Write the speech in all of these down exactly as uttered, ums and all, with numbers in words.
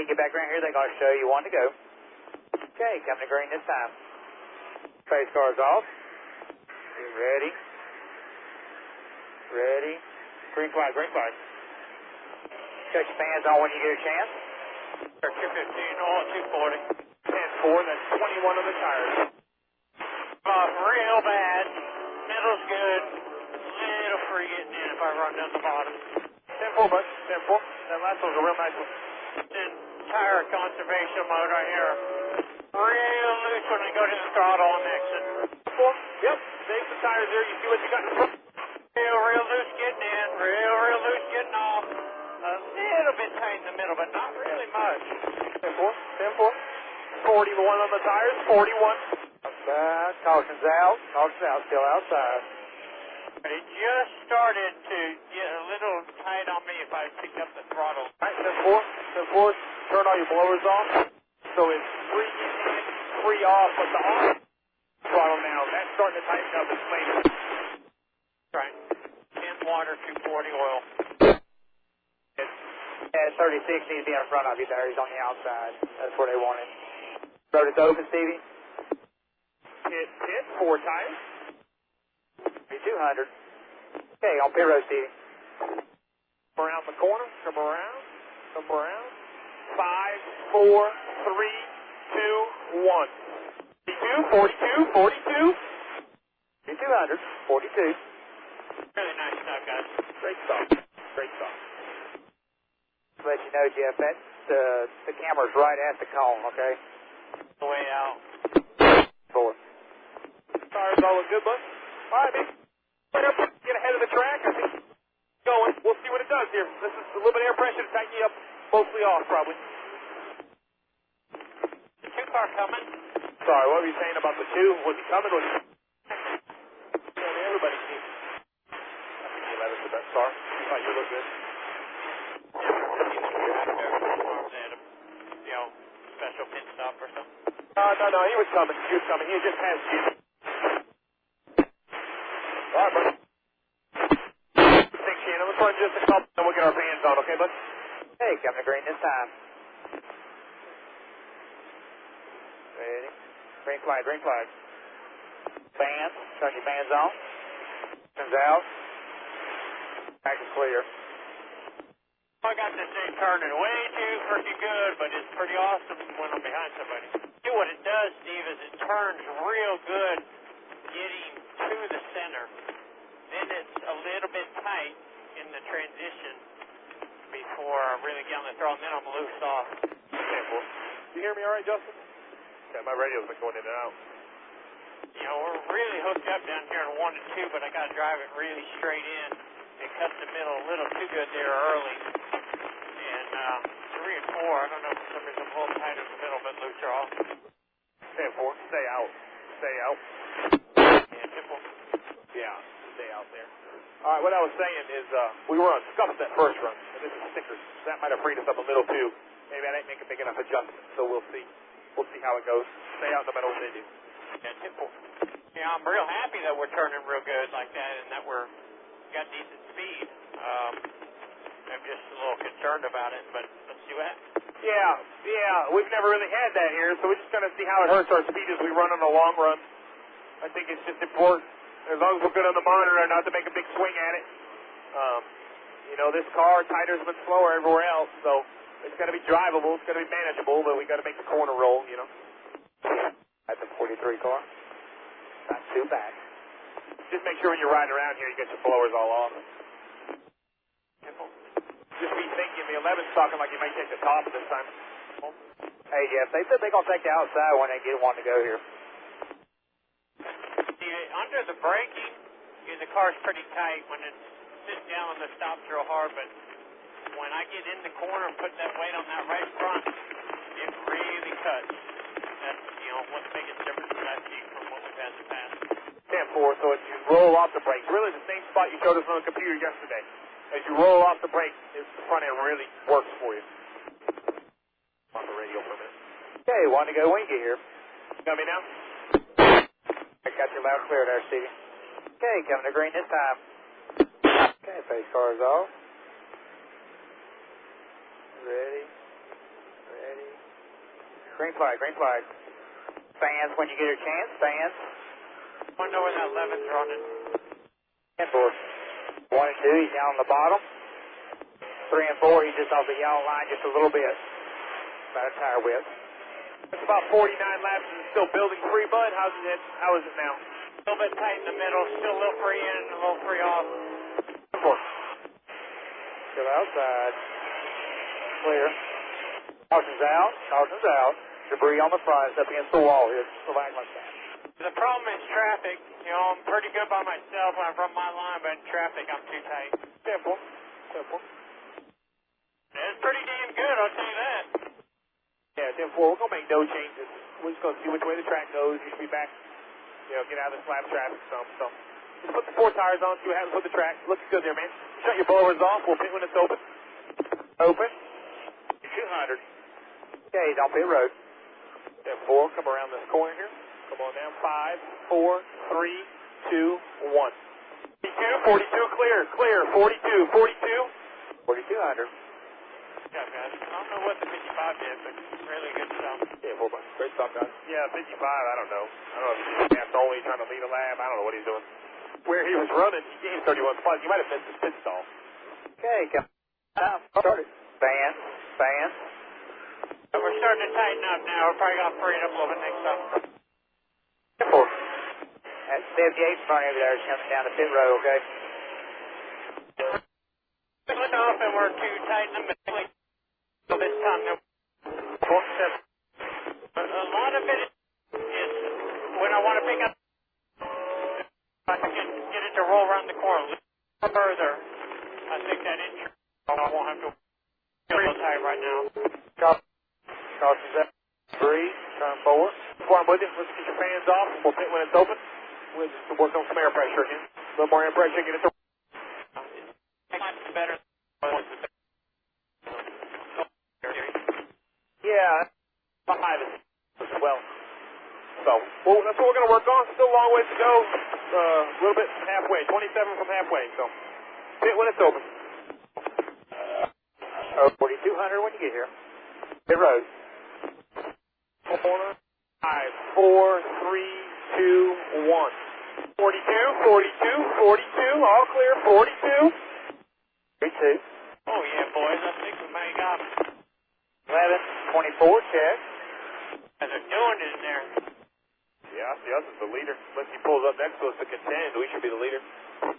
get back around here, they're going to show you one to go. Okay, coming to green this time. Pace cars off. Get ready. Ready. Green flag, green flag. Check your fans on when you get a chance. two fifteen, all two forty. ten four, that's twenty-one on the tires. Off real bad. Middle's good. Little free getting in if I run down the bottom. ten four, bud. ten four. That last one's a real nice one. And tire conservation mode right here. Real loose when I go to the throttle on exit. Four. Yep. Save the tires there. You see what you got in front. Real, real loose getting in. Real, real loose getting off. A little bit tight in the middle, but not really much. ten four. ten four. forty-one on the tires. forty-one. Outside. Caution's out. Caution's out. Still outside. But it just started to get a little tight on me if I picked up the throttle. All right, ten four. ten four. Turn all your blowers off. So it's free in, free off, but the off throttle now. That's starting to tighten up. It's later. Right. ten water, two forty oil. Yeah, thirty-six needs to be in front of you there. He's on the outside. That's where they want it. Road is open, Stevie. Pit, pit, four tires. two hundred. Okay, on pit road, Stevie. Come around the corner. Come around. Come around. Five, four, three, two, one. forty-two, forty-two, forty-two. two hundred. forty-two. Really nice stuff, guys. Great stuff. Great stuff. Just let you know, Jeff, that's the, the camera's right at the cone, okay? The way out. Four. Tires all look good, bud. All right, man. Get ahead of the track. I think going. We'll see what it does here. This is a little bit of air pressure to tighten you up, mostly off, probably. The two car coming. Sorry, what were you saying about the two? Was he coming? Was he... Yeah, I mean, everybody seems... I think the eleven's the best car. You thought you looked good. You know, special pit stop or something. No, no, no. He was coming. He was coming. He just has you. All right, buddy. Thanks, Shannon. Let's run just a couple, and we'll get our fans on, okay, bud? Hey, coming to green this time. Ready? Green flag, green flag. Fans. Turn your fans on. Turns out. Back is clear. I got this thing turning way too pretty good, but it's pretty awesome when I'm behind somebody. See what it does, Steve, is it turns real good getting to the center. Then it's a little bit tight in the transition before I really get on the throttle, and then I'm loose off. Okay, well, you hear me all right, Justin? Yeah, my radio's been going in and out. You know, we're really hooked up down here in one and two, but I got to drive it really straight in. It cut the middle a little too good there early. And uh, three and four, I don't know for some reason I'm a little tight in the middle, but looser off. Stay four. Stay out. Stay out. Yeah, simple. Yeah, stay out there. All right, what I was saying is uh, we were on scuffs that first run, and this is stickers. That might have freed us up a little too. Maybe I didn't make a big enough adjustment, so we'll see. We'll see how it goes. Stay out no matter what they do. Yeah, simple. Yeah, I'm real happy that we're turning real good like that and that we're got decent speed. Um, I'm just a little concerned about it, but let's see what happens. Yeah, yeah, we've never really had that here, so we're just going to see how it hurts our speed as we run on the long run. I think it's just important, as long as we're good on the monitor, not to make a big swing at it. Um, you know, this car, tighter's been slower everywhere else, so it's got to be drivable, it's got to be manageable, but we got to make the corner roll, you know. That's a forty-three car. Not too bad. Just make sure when you're riding around here, you get your blowers all off. Just be thinking the eleven's talking like you might take the top this time. Hey, Jeff, they said they're going to take the outside when they get one to go here. See, under the braking, yeah, the car's pretty tight when it's sitting down on the stops real hard, but when I get in the corner and put that weight on that right front, it really cuts. That's, you know, what's the biggest difference that I see from what we've had in the past. ten four, so as you roll off the brakes, really the same spot you showed us on the computer yesterday. As you roll off the brakes, the front end really works for you. On the radio for a minute. Okay, one to go when you get here. Got me now? I got you loud and clear there, Stevie. Okay, coming to green this time. Okay, face cars off. Ready. Green flag, green flag. Fans when you get a chance, fans. I want to know where that eleven's running. ten four. one and two, he's down on the bottom. three and four, he's just off the yellow line just a little bit. About a tire width. It's about forty-nine laps and it's still building free, bud. How's it, how is it now? A little bit tight in the middle, still a little free in, a little free off. four. Still outside. Clear. Caution's out, caution's out. Debris on the front, it's up against the wall here. The line like that. The problem is traffic. You know, I'm pretty good by myself when I run my line, but in traffic, I'm too tight. Simple. Simple. It's pretty damn good, I'll tell you that. Yeah, ten four, we're going to make no changes. We're just going to see which way the track goes. You should be back, you know, get out of the slap traffic some. So just put the four tires on, see what happens with the track. Looks good there, man. Shut your blowers off. We'll pit when it's open. Open. two hundred. Okay, he's on pit road. ten four, come around this corner here. Come on down. five, four, three, two, one. forty-two, forty-two, clear, clear. forty-two, forty-two. forty-two hundred. Yeah, guys. I don't know what the fifty-five did, but really good stuff. Yeah, four bucks. Great stuff, guys. Yeah, fifty-five, I don't know. I don't know if he's gas only trying to lead a lap. I don't know what he's doing. Where he was running, he gained thirty-one spots. He might have missed his pit stall. Okay, come on. Started. Fans, fans. But we're starting to tighten up now. We're probably going to free it up a little bit next time. ten four. That's seventy-eight in front of you there. It's coming down the pit road, okay? We're off and we're too tight in the middle. So this time, no. Four, seven. A, a lot of it is when I want to pick up, I can get, get it to roll around the corner a little further. I think that insurance, I won't have to get a little tight right now. Caution's up. Three, turn four. Before I'm with you, let's get your fans off. We'll pit when it's open. We'll just work on some air pressure again. A little more air pressure, get it to... It's better. Yeah, five as well. So, well, that's what we're going to work on. Still a long ways to go. Uh, a little bit from halfway. twenty-seven from halfway. So, pit when it's open. Oh, forty-two hundred when you get here. Pit road. Corner. Five, four, three, two, one. forty-two, forty-two, forty-two. All clear. forty-two. three two. Oh, yeah, boys. I think we may have got eleven, twenty-four, check. as they're doing it in there. Yeah, see us as the leader. Unless he pulls up next to us to contend, we should be the leader.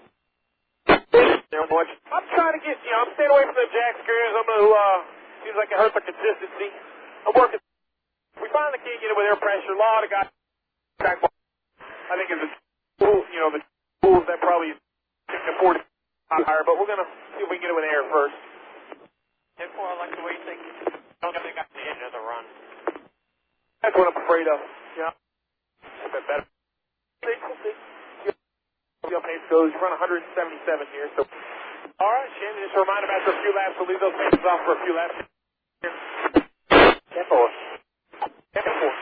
I'm trying to get, you know, I'm staying away from the jack screws. I'm going to, uh, seems like it hurts our consistency. I'm working. We finally can't get it with air pressure. A lot of guys, track ball. I think it's the tools, you know, the tools that probably can afford it higher, but we're going to see if we can get it with air first. Therefore, I like the way you think. I don't think I can hit another run. That's what I'm afraid of. Yeah. A bit better. We'll see. See how pace goes. You run one seventy-seven here, so. All right, Shannon, just a reminder after a few laps, we'll leave those paces off for a few laps. ten four. ten four.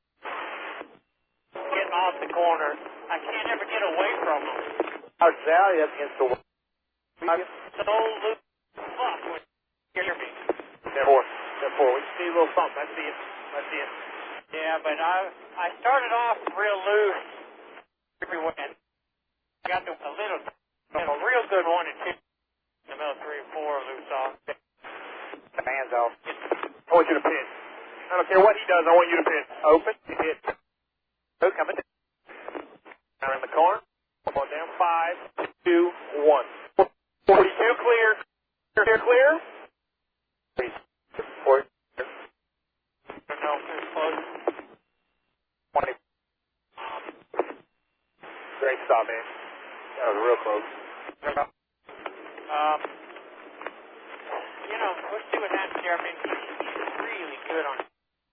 Getting off the corner. I can't ever get away from them. How's Sally up against the wall? So loose. Fuck when you hear me. ten four. ten four. We just need a little something. I see it. I see it. Yeah, but I I started off real loose. Everywhere. I got to a little, a real good one and two. In the middle, three and four loose off. Hands off. I want you to pin. I don't care what he does. I want you to pin. Open. Hit. Oh, coming down. Down in the corner. Come on down. Five, two, one. forty-two clear. Clear, clear. Four. No, it's close. twenty. Great stop, man. That was real close. Um, you know, we'll see what happens here. I mean, he's, he's really good on it.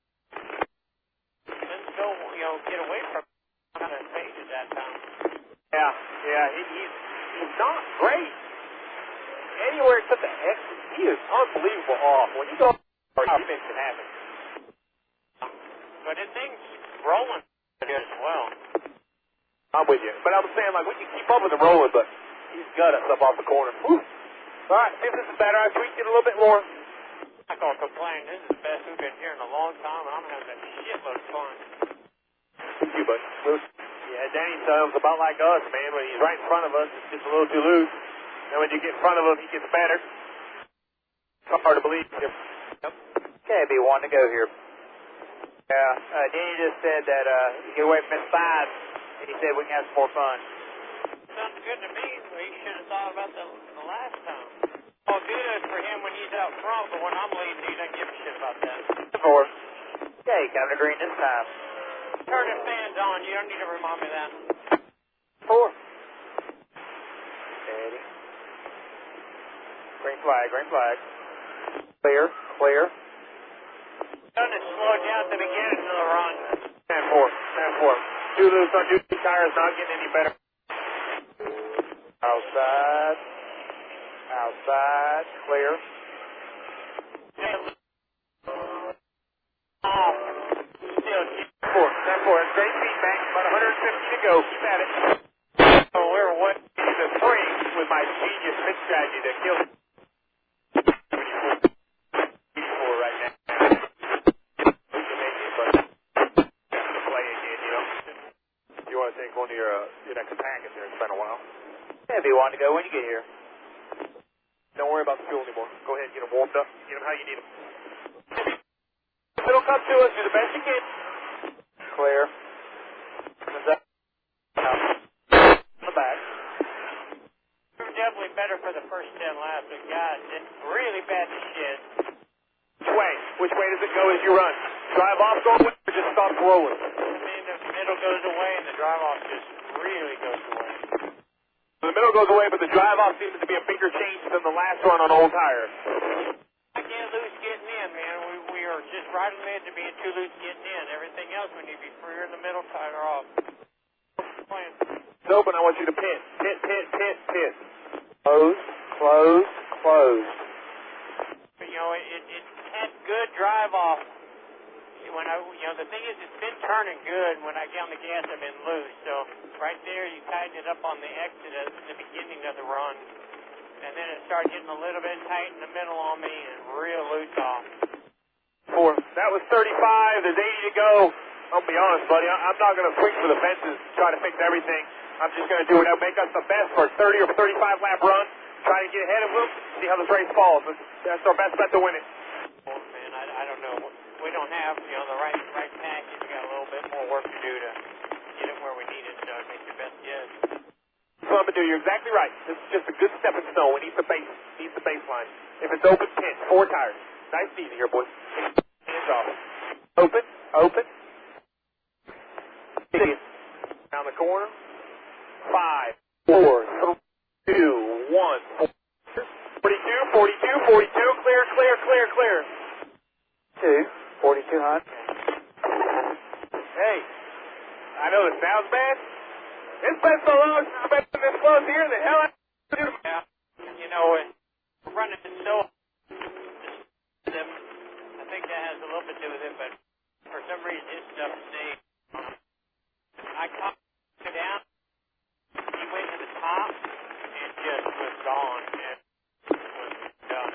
Let's go, you know, get away from on the pace at that time. Yeah, yeah, he, he's, he's not great. Anywhere except the exit, he is unbelievable off. When you go, he makes it happen. But it things rolling good as well. I'm with you. But I was saying, like, we can keep up with the rolling, but he's got us up off the corner. Whew. All right, see if this is better. I tweaked it a little bit more. I'm not going to complain. This is the best we've been here in a long long time, and I'm having a shitload of fun. Thank you, bud. Yeah, Danny sounds about like us, man. When he's right in front of us, it's just a little too loose. And when you get in front of him, he gets better. It's hard to believe. Yep. Okay, B one to go here. Yeah, uh, Danny just said that uh, you get away from this five, and he said we can have some more fun. Sounds good to me. Well, he should have thought about the, the last time. All good for him when he's out front, but when I'm leading, he doesn't give a shit about that. Four. Okay, Captain Green this time. Turning fans on. You don't need to remind me of that. Four. Steady. Green flag, green flag. Clear, clear. Done it slowed down at the beginning of the run. ten four, ten four. Too loose on new tires, not getting any better. Outside. Outside. Clear. Oh, still ten four, ten four. Great feedback. About one hundred fifty to go. Keep at it. oh, we're what? The three with my genius fit strategy to kill eighty-four right now. Play again, you know. You want to take one of your, uh, your next packets there. It's been a while. Yeah, B one to go when you get here. Don't worry about the fuel anymore. Go ahead and get them warmed up. Get them how you need them. If it'll come to us, do the best you can. Clear. Comes up. Out. On the back. We were definitely better for the first ten laps, but God, it's really bad to shit. Which way? Which way does it go as you run? Drive off going or just stop rolling? I mean, the middle goes away and the drive-off just really goes away. The middle goes away, but the drive-off seems to be a bigger change than the last run on old tires. I can't lose getting in, man. We, we are just right on the edge of being too loose getting in. Everything else, we need to be freer in the middle, tighter off. Plan. It's open. I want you to pit. Pit, pit, pit, pit. Close, close, close. But, you know, it, it, it had good drive-off. When I, you know, the thing is, it's been turning good. When I get on the gas, I've been loose. So right there, you tighten it up on the exit at the beginning of the run, and then it started getting a little bit tight in the middle on me and real loose off. Four. That was thirty-five. There's eighty to go. I'll be honest, buddy. I, I'm not going to swing for the fences, try to fix everything. I'm just going to do it. That'll make us the best for a thirty or thirty-five lap run. Try to get ahead of them. See how this race falls. That's our best bet to win it. Oh man, I, I don't know. We don't have, you know, the right right package. We got a little bit more work to do to get it where we need it. So make your best guess. That's what I'm gonna do. You're exactly right. This is just a good stepping stone. We need the base. Need the baseline. If it's open, ten, four tires. Nice and easy here, boys. Hands off. Open, open. Down the corner. Five, four, three, two, one. Forty-two, forty-two, forty-two. Clear, clear, clear, clear. Two. forty-two hundred. Hey, I know it sounds bad. It's been so long since I've been in this close here. The hell I do? Yeah, you know, and running it so, I think that has a little bit to do with it, but for some reason his stuff stayed. I caught him down, he went to the top, and just was gone, and was done.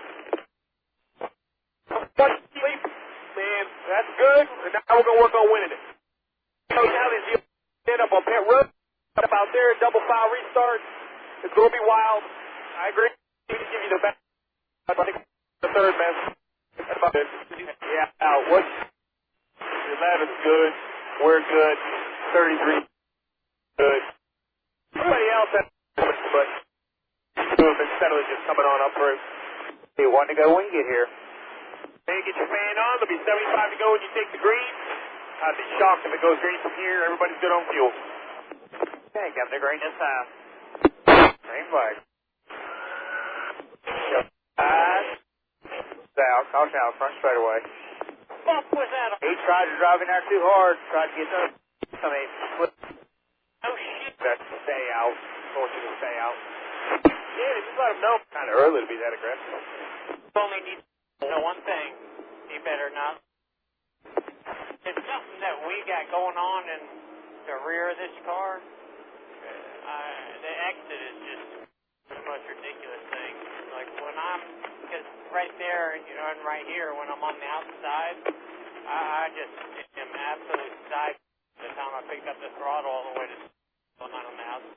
What sleep? Man, that's good. And now we're going to work on winning it. So now that you end up on pit road, up out there, double file restart, it's going to be wild. I agree. We can give you the best. I think the third best. That's about it. Yeah, now what? eleven's good. We're good. thirty-three good. Everybody else has but two have been steadily just coming on up through. B one to go when you get here. Hey, get your fan on. There'll be seventy-five to go when you take the green. I'd be shocked if it goes green from here. Everybody's good on fuel. Okay, Captain Green this time. Green flag. Eyes. South. Caution out front straight away. Fuck was that? He tried to drive in there too hard. Tried to get the. I mean, flip. Oh shit. That's stay out. Force you to stay out. Yeah, just let him know. Kind of early to be that aggressive. Only need to know one thing. He better not. It's something that we got going on in the rear of this car. Uh, the exit is just the most ridiculous thing. Like when I'm, because right there, you know, and right here, when I'm on the outside, I I, I just am absolutely psyched the time I picked up the throttle all the way to nine on the house.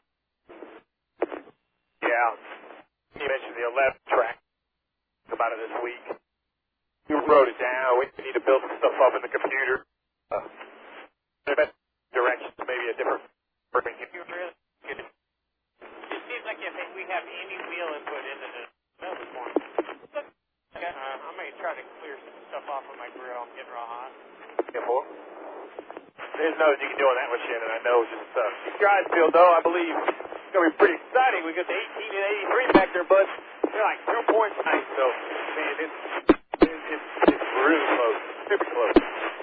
Yeah. You mentioned the eleven track. About it this week. You wrote it down. We need to build some stuff up in the computer. Uh, directions, maybe a different. You really good. It seems like if we have any wheel input into the mill this morning. Okay. Uh, I may try to clear some stuff off of my grill. I'm getting real hot. Careful. There's nothing you can do on that machine, and I know just uh, keep your eyes peeled, though. I believe it's going to be pretty exciting. We got the eighteen and eighty-three back there, bud. They're like two points tonight, so, man, it's, it's, it's, it's really close. Super close.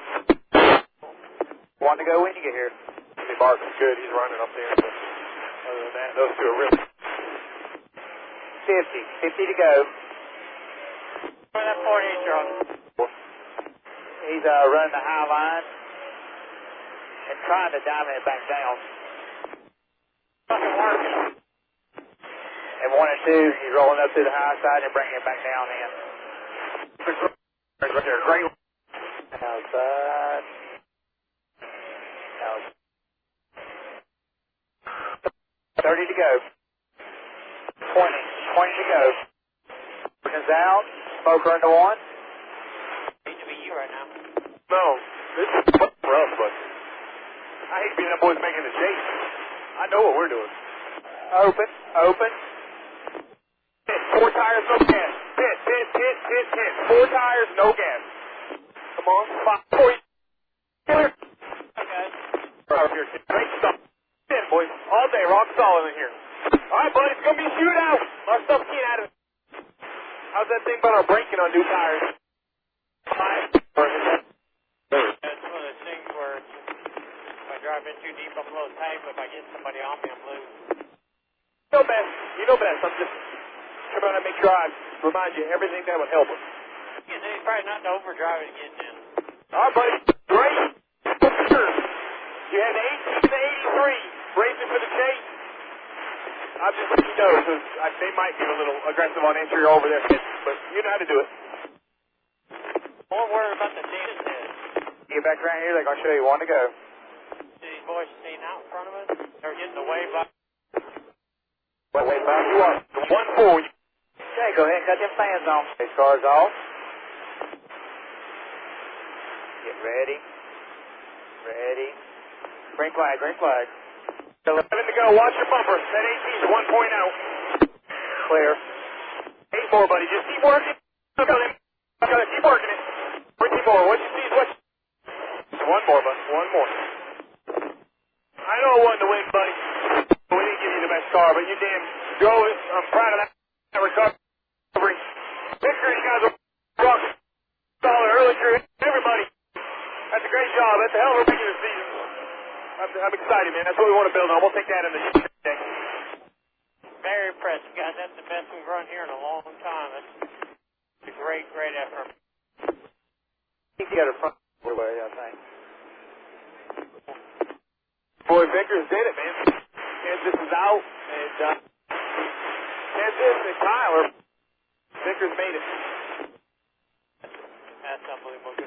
Want to go when you get here? Jimmy Barton's good. He's running up there. But other than that, those two are really... fifty. fifty to go. Where that forty-eight, Charlie? He's uh, running the high line and trying to diamond it back down. Fucking working. And one and two, he's rolling up to the high side and bringing it back down in. Right there. Great. Outside. Outside. thirty to go. twenty. twenty to go. Is out. Smoker into one. Need to be you right now. No, this is for us, but I hate being that boys making the chase. I know what we're doing. Open. Open. Pit, four tires, no gas. Pit, pit, pit, pit, pit. Four tires, no gas. Come on, five, four. Here. Okay. Right here. Great stuff. Pit, boys. All day, rock solid in here. All right, buddy, it's going to be a shootout. Our stuff's getting out of it. How's that thing about our braking on new tires? Five. That's one of those things where if I drive in too deep, I'm a little tight, but if I get somebody on me, I'm loose. You know best. You know best. I'm just trying to make sure I remind you everything that would help us. Yeah, he's probably not to overdrive it getting in. All right, buddy. Great. You had the eighteen to eighty-three. Racing for the chase. I'll just let you know, because they might be a little aggressive on entry over there, but you know how to do it. More worried about the data set. Get back around here, they're going to show you one to go. See these boys sitting out in front of us? They're getting away by... Wait, wait, Bob, you are one four. Okay, go ahead and cut them fans on. These cars off. Get ready. Ready. Green flag, green flag. eleven to go. Watch your bumper. That eighteen's one point out. Clear. Eight more, buddy. Just keep working. Look at him. Look at him. Keep working it. Eight more. What you see is what you... One more, buddy. One more. I know it wasn't the win, buddy. We didn't give you the best car, but you damn drove it. I'm proud of that. That recovery. Victor, you guys are rock solid early crew. Everybody. That's a great job. That's a hell of a regular season. I'm, I'm excited, man. That's what we want to build on. We'll take that in the day. Very impressed, guys. That's the best we've run here in a long time. That's a great, great effort. You got a front way, I think. Boy, Vickers did it, man. Kansas is out, and uh, Kansas and Tyler, Vickers made it. That's unbelievable.